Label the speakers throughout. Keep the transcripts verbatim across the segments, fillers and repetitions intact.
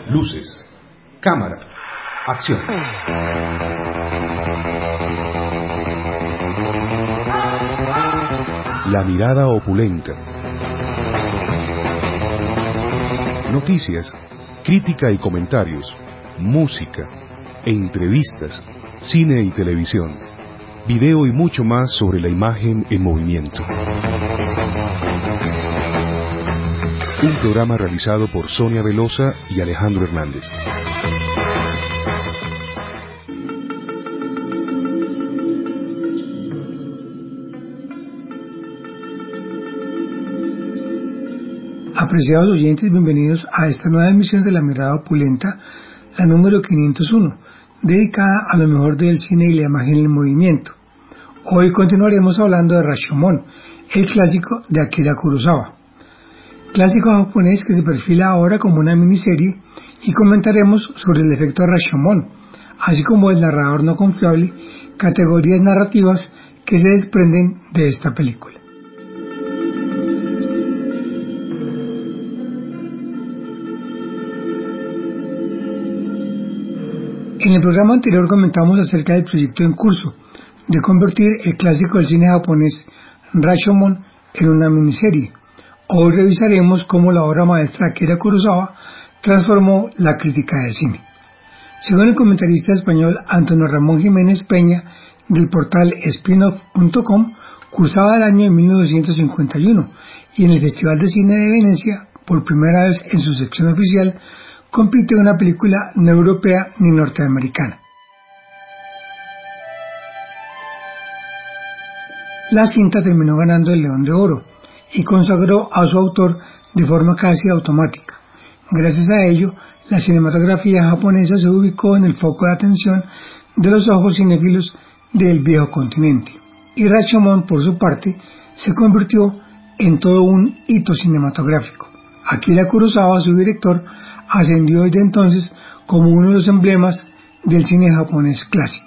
Speaker 1: Luces, cámara, acción. La mirada opulenta. Noticias, crítica y comentarios, música, entrevistas, cine y televisión, video y mucho más sobre la imagen en movimiento. Un programa realizado por Sonia Velosa y Alejandro Hernández.
Speaker 2: Apreciados oyentes, bienvenidos a esta nueva emisión de La Mirada Opulenta, la número quinientos uno, dedicada a lo mejor del cine y la imagen en movimiento. Hoy continuaremos hablando de Rashomon, el clásico de Akira Kurosawa. Clásico japonés que se perfila ahora como una miniserie, y comentaremos sobre el efecto Rashomon, así como el narrador no confiable, categorías narrativas que se desprenden de esta película. En el programa anterior comentamos acerca del proyecto en curso de convertir el clásico del cine japonés Rashomon en una miniserie. Hoy revisaremos cómo la obra maestra Akira Kurosawa transformó la crítica de cine. Según el comentarista español Antonio Ramón Jiménez Peña del portal spinoff punto com, cursaba el año de mil novecientos cincuenta y uno y en el Festival de Cine de Venecia, por primera vez en su sección oficial, compite una película no europea ni norteamericana. La cinta terminó ganando el León de Oro y consagró a su autor de forma casi automática. Gracias a ello, la cinematografía japonesa se ubicó en el foco de atención de los ojos cinéfilos del viejo continente. Y Rashomon, por su parte, se convirtió en todo un hito cinematográfico. Akira Kurosawa, su director, ascendió desde entonces como uno de los emblemas del cine japonés clásico.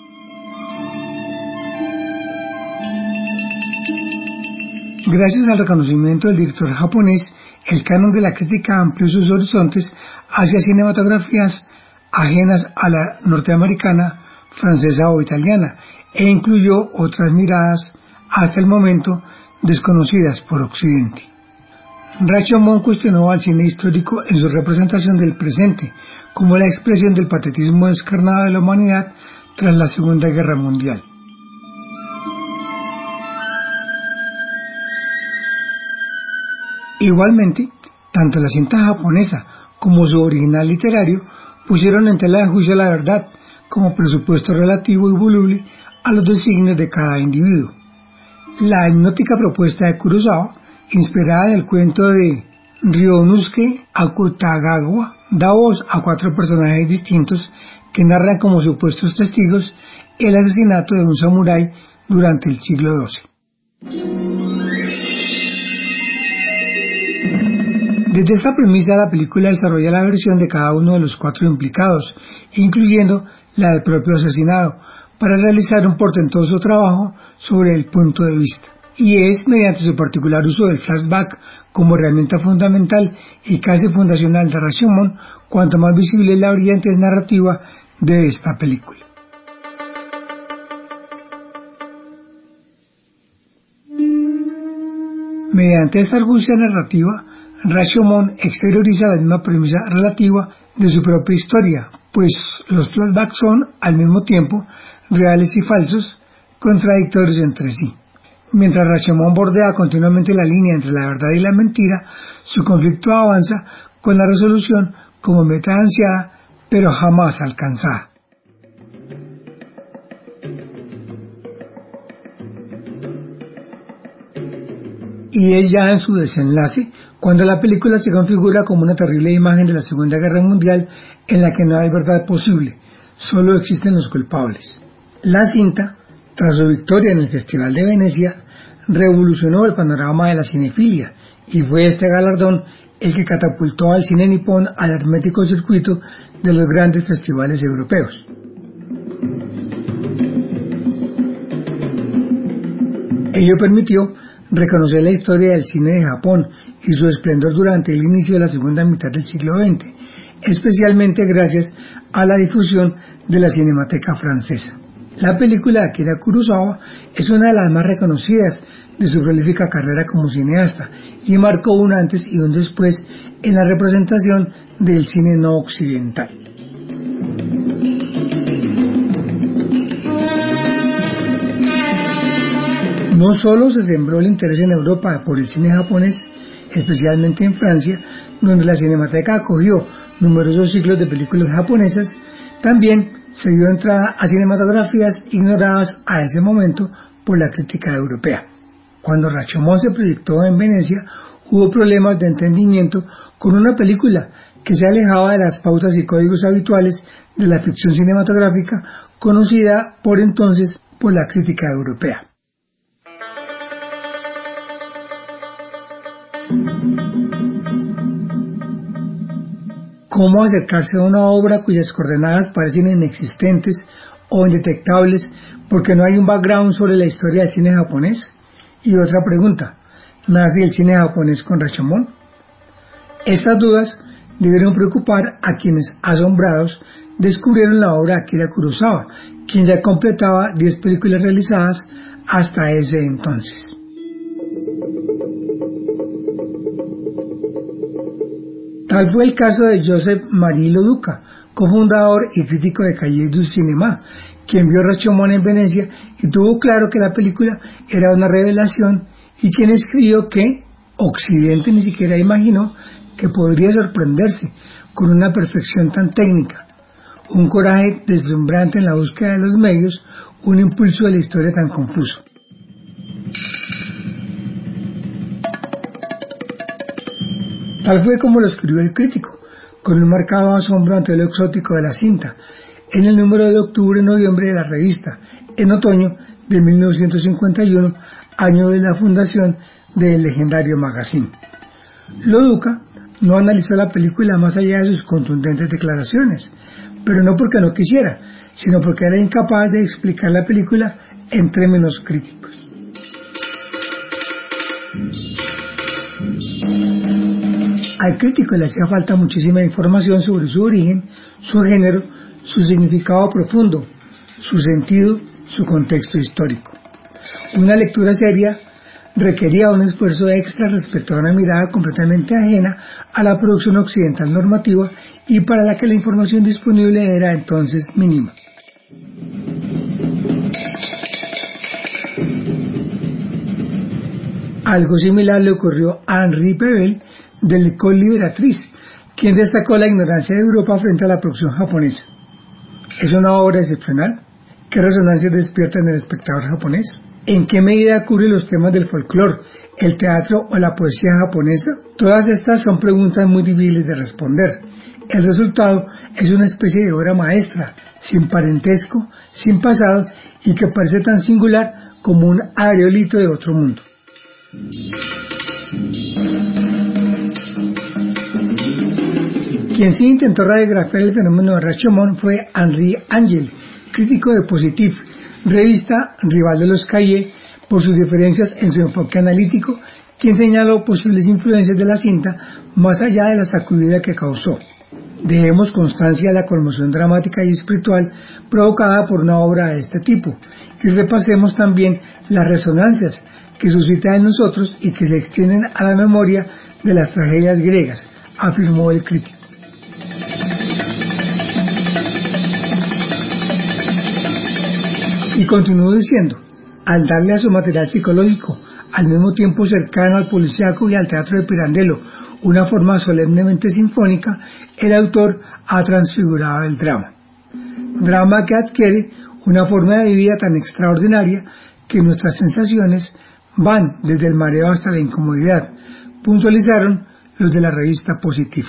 Speaker 2: Gracias al reconocimiento del director japonés, el canon de la crítica amplió sus horizontes hacia cinematografías ajenas a la norteamericana, francesa o italiana, e incluyó otras miradas hasta el momento desconocidas por Occidente. Rashomon cuestionó al cine histórico en su representación del presente, como la expresión del patetismo descarnado de la humanidad tras la Segunda Guerra Mundial. Igualmente, tanto la cinta japonesa como su original literario pusieron en tela de juicio la verdad, como presupuesto relativo y voluble a los designios de cada individuo. La hipnótica propuesta de Kurosawa, inspirada del cuento de Ryunosuke Akutagawa, da voz a cuatro personajes distintos que narran como supuestos testigos el asesinato de un samurái durante el siglo doce. Desde esta premisa, la película desarrolla la versión de cada uno de los cuatro implicados, incluyendo la del propio asesinado, para realizar un portentoso trabajo sobre el punto de vista. Y es mediante su particular uso del flashback como herramienta fundamental y casi fundacional de Rashomon, cuanto más visible es la brillante narrativa de esta película. Mediante esta argucia narrativa, Rashomon exterioriza la misma premisa relativa de su propia historia, pues los flashbacks son, al mismo tiempo, reales y falsos, contradictorios entre sí. Mientras Rashomon bordea continuamente la línea entre la verdad y la mentira, su conflicto avanza con la resolución como meta ansiada, pero jamás alcanzada. Y es ya en su desenlace cuando la película se configura como una terrible imagen de la Segunda Guerra Mundial en la que no hay verdad posible, solo existen los culpables. La cinta, tras su victoria en el Festival de Venecia, revolucionó el panorama de la cinefilia, y fue este galardón el que catapultó al cine nipón al hermético circuito de los grandes festivales europeos. Ello permitió reconocer la historia del cine de Japón y su esplendor durante el inicio de la segunda mitad del siglo veinte, especialmente gracias a la difusión de la Cinemateca Francesa. La película de Akira Kurosawa es una de las más reconocidas de su prolífica carrera como cineasta y marcó un antes y un después en la representación del cine no occidental. No solo se sembró el interés en Europa por el cine japonés, especialmente en Francia, donde la Cinemateca acogió numerosos ciclos de películas japonesas, también se dio entrada a cinematografías ignoradas a ese momento por la crítica europea. Cuando Rashomon se proyectó en Venecia, hubo problemas de entendimiento con una película que se alejaba de las pautas y códigos habituales de la ficción cinematográfica, conocida por entonces por la crítica europea. ¿Cómo acercarse a una obra cuyas coordenadas parecen inexistentes o indetectables porque no hay un background sobre la historia del cine japonés? Y otra pregunta, ¿nace el cine japonés con Rashomon? Estas dudas debieron preocupar a quienes, asombrados, descubrieron la obra de Akira Kurosawa, quien ya completaba diez películas realizadas hasta ese entonces. Tal fue el caso de Joseph-Marie Lo-Duca, cofundador y crítico de Cahiers du Cinéma, quien vio Rashomon en Venecia y tuvo claro que la película era una revelación, y quien escribió que Occidente ni siquiera imaginó que podría sorprenderse con una perfección tan técnica, un coraje deslumbrante en la búsqueda de los medios, un impulso de la historia tan confuso. Tal fue como lo escribió el crítico, con un marcado asombro ante lo exótico de la cinta, en el número de octubre-noviembre de la revista, en otoño de mil novecientos cincuenta y uno, año de la fundación del legendario magazine. Lo-Duca no analizó la película más allá de sus contundentes declaraciones, pero no porque no quisiera, sino porque era incapaz de explicar la película en términos críticos. Al crítico le hacía falta muchísima información sobre su origen, su género, su significado profundo, su sentido, su contexto histórico. Una lectura seria requería un esfuerzo extra respecto a una mirada completamente ajena a la producción occidental normativa y para la que la información disponible era entonces mínima. Algo similar le ocurrió a Henri Pebel de l'École Libératrice, quien destacó la ignorancia de Europa frente a la producción japonesa. ¿Es una obra excepcional? ¿Qué resonancias despierta en el espectador japonés? ¿En qué medida cubre los temas del folclore, el teatro o la poesía japonesa? Todas estas son preguntas muy difíciles de responder. El resultado es una especie de obra maestra, sin parentesco, sin pasado y que parece tan singular como un aerolito de otro mundo. Quien sí intentó radiografiar el fenómeno de Rashomon fue Henri Angel, crítico de Positif, revista rival de los Cahiers, por sus diferencias en su enfoque analítico, quien señaló posibles influencias de la cinta más allá de la sacudida que causó. Dejemos constancia de la conmoción dramática y espiritual provocada por una obra de este tipo, y repasemos también las resonancias que suscita en nosotros y que se extienden a la memoria de las tragedias griegas, afirmó el crítico. Y continuó diciendo, al darle a su material psicológico, al mismo tiempo cercano al policíaco y al teatro de Pirandello, una forma solemnemente sinfónica, el autor ha transfigurado el drama. Drama que adquiere una forma de vida tan extraordinaria que nuestras sensaciones van desde el mareo hasta la incomodidad, puntualizaron los de la revista Positif.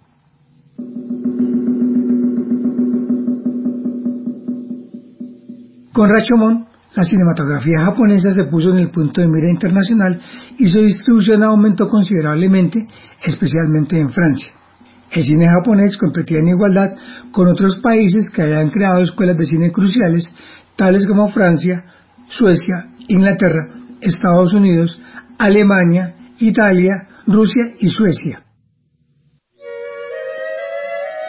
Speaker 2: Con Rashomon, la cinematografía japonesa se puso en el punto de mira internacional y su distribución aumentó considerablemente, especialmente en Francia. El cine japonés competía en igualdad con otros países que habían creado escuelas de cine cruciales, tales como Francia, Suecia, Inglaterra, Estados Unidos, Alemania, Italia, Rusia y Suecia.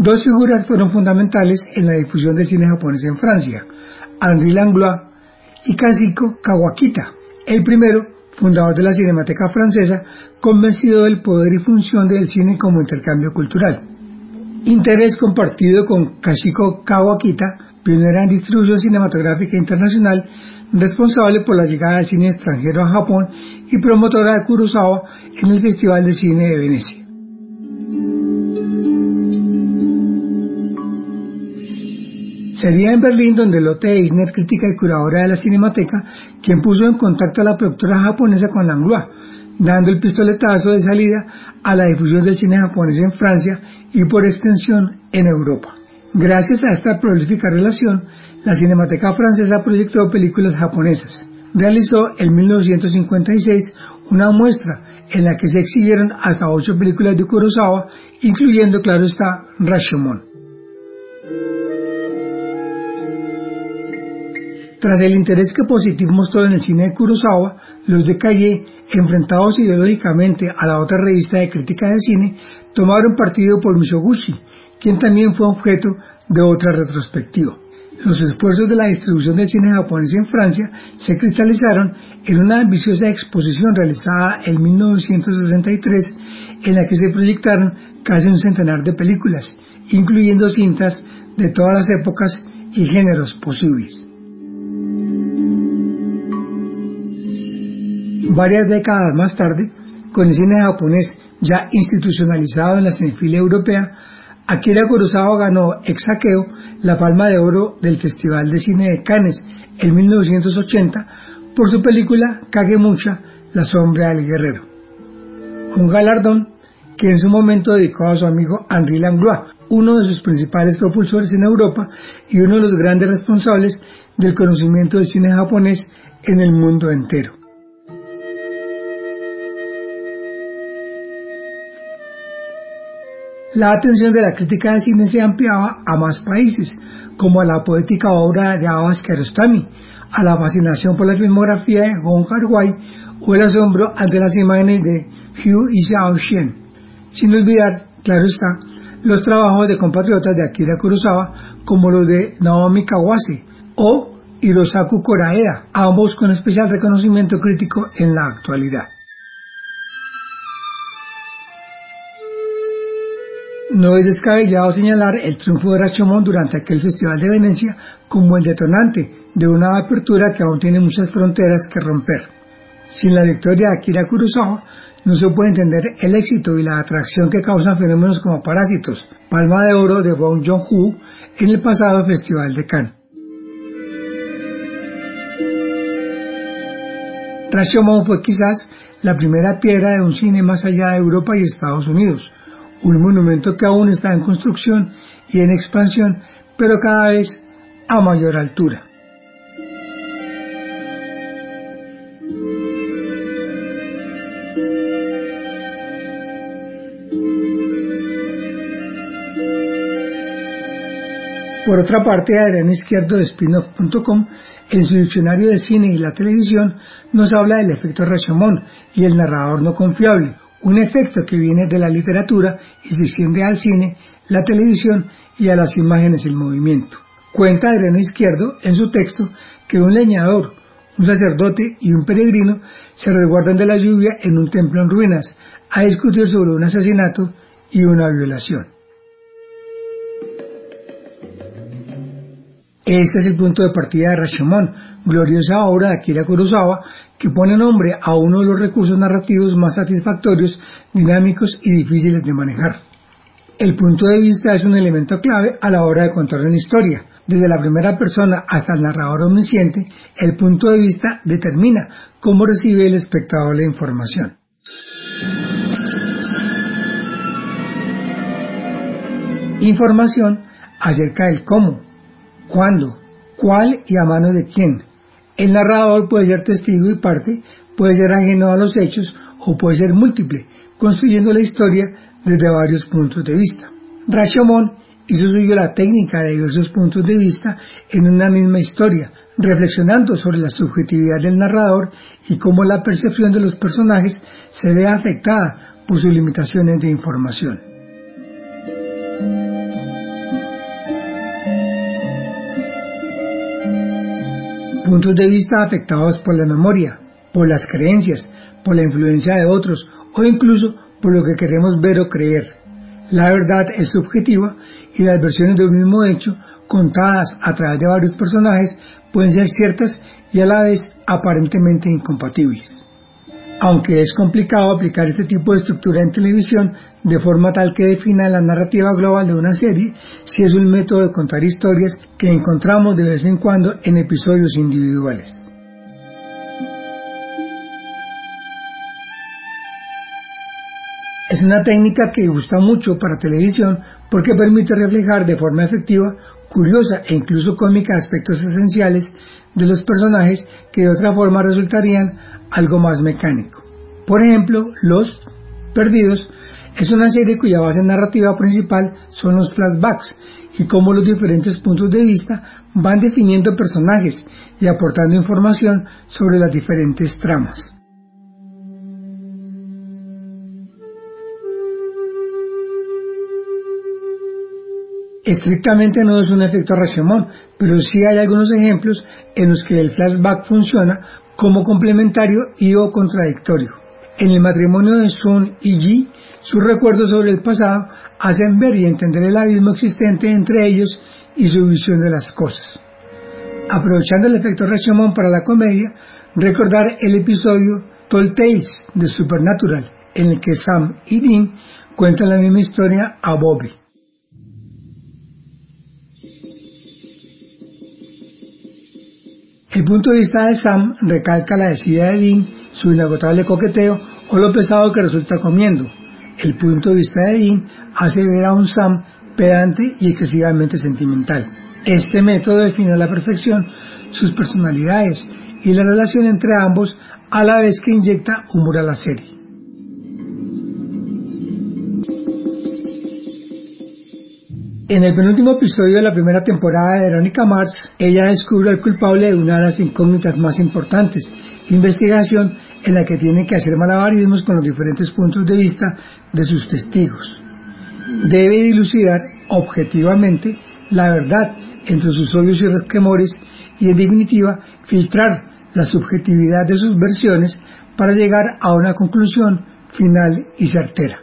Speaker 2: Dos figuras fueron fundamentales en la difusión del cine japonés en Francia, Henri Langlois y Kazuhiko Kawakita. El primero, fundador de la Cinemateca Francesa, convencido del poder y función del cine como intercambio cultural. Interés compartido con Kazuhiko Kawakita, pionera en distribución cinematográfica internacional, responsable por la llegada del cine extranjero a Japón y promotora de Kurosawa en el Festival de Cine de Venecia. Sería en Berlín donde Lotte Eisner, crítica y curadora de la Cinemateca, quien puso en contacto a la productora japonesa con Langlois, dando el pistoletazo de salida a la difusión del cine japonés en Francia y por extensión en Europa. Gracias a esta prolífica relación, la Cinemateca Francesa proyectó películas japonesas. Realizó en mil novecientos cincuenta y seis una muestra en la que se exhibieron hasta ocho películas de Kurosawa, incluyendo, claro está, Rashomon. Tras el interés que Positive mostró en el cine de Kurosawa, los de Calle, enfrentados ideológicamente a la otra revista de crítica de cine, tomaron partido por Mizoguchi, quien también fue objeto de otra retrospectiva. Los esfuerzos de la distribución del cine japonés en Francia se cristalizaron en una ambiciosa exposición realizada en mil novecientos sesenta y tres, en la que se proyectaron casi un centenar de películas, incluyendo cintas de todas las épocas y géneros posibles. Varias décadas más tarde, con el cine japonés ya institucionalizado en la cinefilia europea, Akira Kurosawa ganó ex aequo la Palma de Oro del Festival de Cine de Cannes en mil novecientos ochenta por su película Kagemusha, La sombra del guerrero. Un galardón que en su momento dedicó a su amigo Henri Langlois, uno de sus principales propulsores en Europa y uno de los grandes responsables del conocimiento del cine japonés en el mundo entero. La atención de la crítica de cine se ampliaba a más países, como a la poética obra de Abbas Kiarostami, a la fascinación por la filmografía de Wong Kar-wai o el asombro ante las imágenes de Hugh y Xiao Xian, sin olvidar, claro está, los trabajos de compatriotas de Akira Kurosawa como los de Naomi Kawase o Hirosaku Koreeda, ambos con especial reconocimiento crítico en la actualidad. No es descabellado señalar el triunfo de Rashomon durante aquel Festival de Venecia como el detonante de una apertura que aún tiene muchas fronteras que romper. Sin la victoria de Akira Kurosawa, no se puede entender el éxito y la atracción que causan fenómenos como Parásitos, Palma de Oro de Bong Joon-ho en el pasado Festival de Cannes. Rashomon fue quizás la primera piedra de un cine más allá de Europa y Estados Unidos, un monumento que aún está en construcción y en expansión, pero cada vez a mayor altura. Por otra parte, Adrián Izquierdo de Spinoff punto com, en su diccionario de cine y la televisión, nos habla del efecto Rashomon y el narrador no confiable, un efecto que viene de la literatura y se extiende al cine, la televisión y a las imágenes en movimiento. Cuenta Adrián Izquierdo en su texto que un leñador, un sacerdote y un peregrino se resguardan de la lluvia en un templo en ruinas a discutir sobre un asesinato y una violación. Este es el punto de partida de Rashomon, gloriosa obra de Akira Kurosawa, que pone nombre a uno de los recursos narrativos más satisfactorios, dinámicos y difíciles de manejar. El punto de vista es un elemento clave a la hora de contar una historia. Desde la primera persona hasta el narrador omnisciente, el punto de vista determina cómo recibe el espectador la información. Información acerca del cómo, cuándo, cuál y a manos de quién. El narrador puede ser testigo y parte, puede ser ajeno a los hechos o puede ser múltiple, construyendo la historia desde varios puntos de vista. Rashomon hizo suyo la técnica de diversos puntos de vista en una misma historia, reflexionando sobre la subjetividad del narrador y cómo la percepción de los personajes se ve afectada por sus limitaciones de información. puntos de vista afectados por la memoria, por las creencias, por la influencia de otros o incluso por lo que queremos ver o creer. La verdad es subjetiva y las versiones de un mismo hecho, contadas a través de varios personajes, pueden ser ciertas y a la vez aparentemente incompatibles. Aunque es complicado aplicar este tipo de estructura en televisión de forma tal que defina la narrativa global de una serie, sí es un método de contar historias que encontramos de vez en cuando en episodios individuales. Es una técnica que gusta mucho para televisión porque permite reflejar de forma efectiva, curiosa e incluso cómica aspectos esenciales de los personajes que de otra forma resultarían algo más mecánico. Por ejemplo, Los Perdidos es una serie cuya base narrativa principal son los flashbacks y cómo los diferentes puntos de vista van definiendo personajes y aportando información sobre las diferentes tramas. Estrictamente no es un efecto Rashomon, pero sí hay algunos ejemplos en los que el flashback funciona como complementario y o contradictorio. En el matrimonio de Sun y Ji, sus recuerdos sobre el pasado hacen ver y entender el abismo existente entre ellos y su visión de las cosas. Aprovechando el efecto Rashomon para la comedia, recordar el episodio Tall Tales de Supernatural, en el que Sam y Dean cuentan la misma historia a Bobby. El punto de vista de Sam recalca la desidia de Dean, su inagotable coqueteo o lo pesado que resulta comiendo. El punto de vista de Dean hace ver a un Sam pedante y excesivamente sentimental. Este método define a la perfección sus personalidades y la relación entre ambos a la vez que inyecta humor a la serie. En el penúltimo episodio de la primera temporada de Veronica Mars, ella descubre al culpable de una de las incógnitas más importantes, investigación en la que tiene que hacer malabarismos con los diferentes puntos de vista de sus testigos. Debe dilucidar objetivamente la verdad entre sus odios y resquemores y, en definitiva, filtrar la subjetividad de sus versiones para llegar a una conclusión final y certera.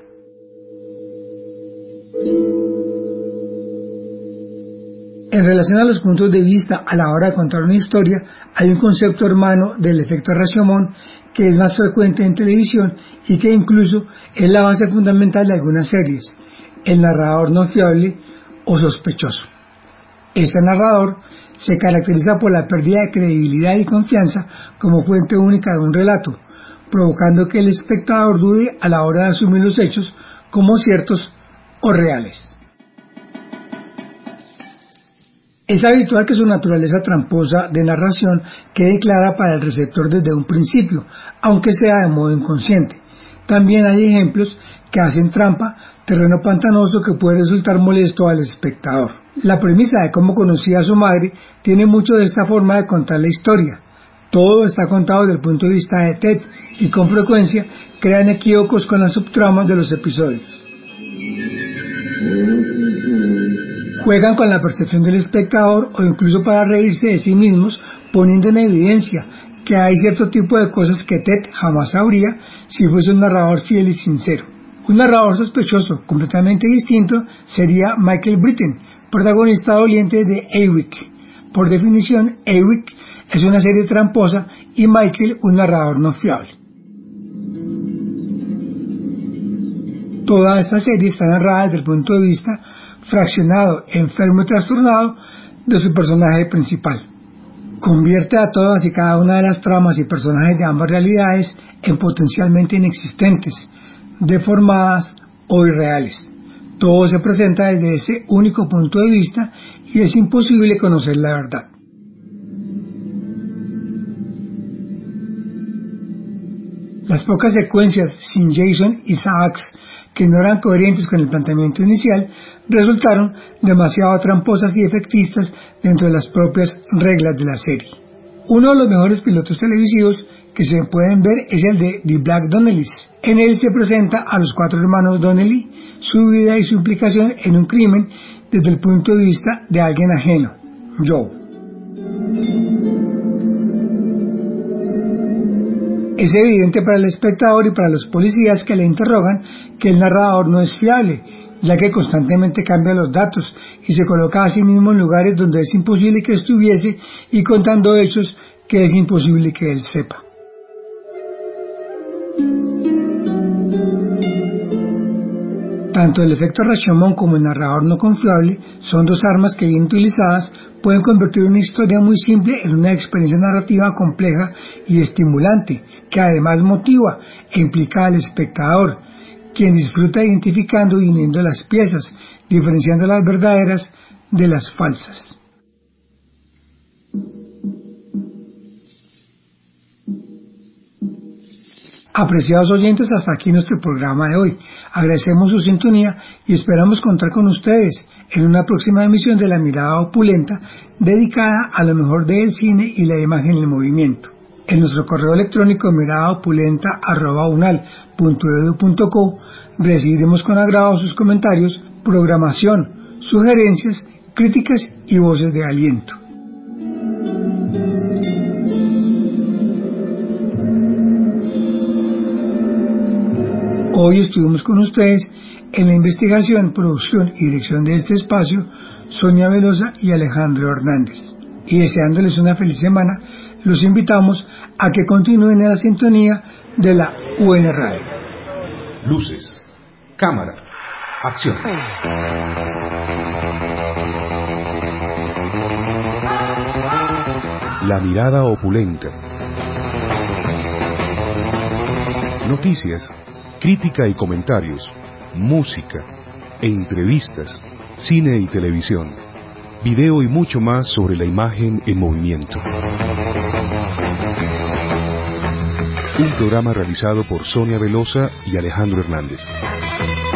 Speaker 2: En relación a los puntos de vista a la hora de contar una historia, hay un concepto hermano del efecto Rashomon que es más frecuente en televisión y que incluso es la base fundamental de algunas series: el narrador no fiable o sospechoso. Este narrador se caracteriza por la pérdida de credibilidad y confianza como fuente única de un relato, provocando que el espectador dude a la hora de asumir los hechos como ciertos o reales. Es habitual que su naturaleza tramposa de narración quede clara para el receptor desde un principio, aunque sea de modo inconsciente. También hay ejemplos que hacen trampa, terreno pantanoso que puede resultar molesto al espectador. La premisa de cómo conocía a su madre tiene mucho de esta forma de contar la historia. Todo está contado desde el punto de vista de Ted y con frecuencia crean equívocos con las subtramas de los episodios. Juegan con la percepción del espectador o incluso para reírse de sí mismos, poniendo en evidencia que hay cierto tipo de cosas que Ted jamás sabría si fuese un narrador fiel y sincero. Un narrador sospechoso, completamente distinto, sería Michael Britton, protagonista doliente de Ewick. Por definición, Ewick es una serie tramposa y Michael un narrador no fiable. Toda esta serie está narrada desde el punto de vista fraccionado, enfermo y trastornado de su personaje principal. Convierte a todas y cada una de las tramas y personajes de ambas realidades en potencialmente inexistentes, deformadas o irreales. Todo se presenta desde ese único punto de vista y es imposible conocer la verdad. Las pocas secuencias sin Jason y Sax, que no eran coherentes con el planteamiento inicial, resultaron demasiado tramposas y efectistas dentro de las propias reglas de la serie. Uno de los mejores pilotos televisivos que se pueden ver es el de The Black Donnellys. En él se presenta a los cuatro hermanos Donnelly, su vida y su implicación en un crimen desde el punto de vista de alguien ajeno, Joe. Es evidente para el espectador y para los policías que le interrogan que el narrador no es fiable, ya que constantemente cambia los datos y se coloca a sí mismo en lugares donde es imposible que estuviese y contando hechos que es imposible que él sepa. Tanto el efecto Rashomon como el narrador no confiable son dos armas que, bien utilizadas, pueden convertir una historia muy simple en una experiencia narrativa compleja y estimulante, que además motiva e implica al espectador, quien disfruta identificando y uniendo las piezas, diferenciando las verdaderas de las falsas. Apreciados oyentes, hasta aquí nuestro programa de hoy. Agradecemos su sintonía y esperamos contar con ustedes en una próxima emisión de La Mirada Opulenta, dedicada a lo mejor del cine y la imagen en movimiento. En nuestro correo electrónico miradaopulenta arroba unal punto edu punto co recibiremos con agrado sus comentarios, programación, sugerencias, críticas y voces de aliento. Hoy estuvimos con ustedes en la investigación, producción y dirección de este espacio, Sonia Velosa y Alejandro Hernández. Y deseándoles una feliz semana, los invitamos a que continúen en la sintonía de la U N Radio.
Speaker 1: Luces, cámara, acción. La Mirada Opulenta. Noticias, crítica y comentarios, música, entrevistas, cine y televisión, video y mucho más sobre la imagen en movimiento. Un programa realizado por Sonia Velosa y Alejandro Hernández.